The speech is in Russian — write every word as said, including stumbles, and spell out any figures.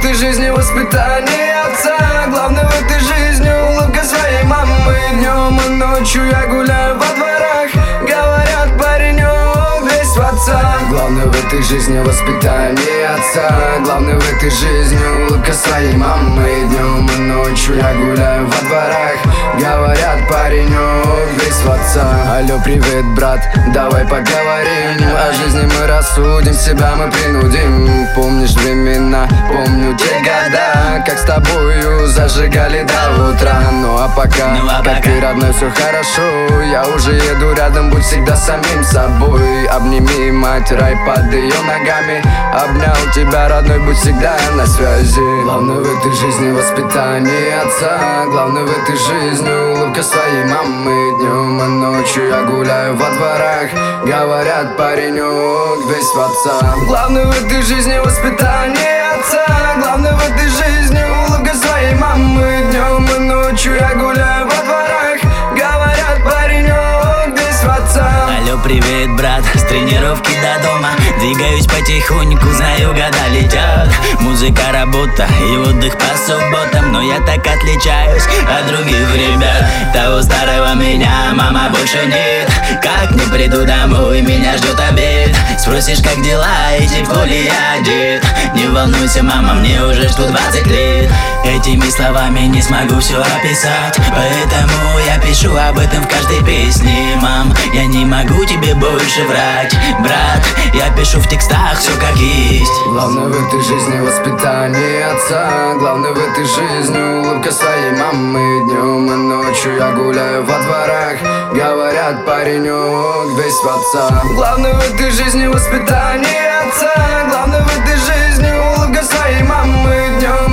этой жизни воспитание отца. Главное в этой жизни улыбка своей мамы. Днем и ночью я гуляю во дворах. Говорят, паренек весь в отца. Главное в этой жизни воспитание отца. Главное в этой жизни улыбка своей мамы. Днем и ночью я гуляю во дворах. Говорят, паренек весь в отца. Алло, привет, брат, давай поговорим. О жизни мы рассудим, себя мы принудим. Помнишь времена, помню те года, как с тобою зажигали до утра. Ну а пока, ну, а как пока. Ты, родной, все хорошо. Я уже еду рядом, будь всегда самим собой. Обними мать, рай под ее ногами. Обнял тебя, родной, будь всегда на связи. Главное в этой жизни воспитание отца. Главное в этой жизни улыбка своей мамы. Днем и ночью я гуляю во дворах. Говорят, паренек весь в отца. Главное в этой жизни воспитание отца. Главное в этой жизни улыбка своей мамы. Днем и ночью я гуляю во дворах. Говорят, паренек весь в отца. Алло, привет, брат, с тренировки до дома. Двигаюсь потихоньку, знаю, года летят. Музыка, работа и отдых по субботам. Но я так отличаюсь от других ребят. Того старого меня, мама, больше нет. Как не приду домой, меня ждет обед. Спросишь, как дела и тепло ли я одет. Не волнуйся, мама, мне уже что двадцать лет. Этими словами не смогу все описать, поэтому я пишу об этом в каждой песне. Мам, я не могу тебе больше врать. Брат, я пишу в текстах все как есть. Главное в этой жизни воспитание отца. Главное в этой жизни улыбка своей мамы. Днем и ночью я гуляю во дворах. Говорят, паренек весь в отца. Главное в этой жизни воспитание отца. Главное в этой жизни улыбка своей мамы. Днем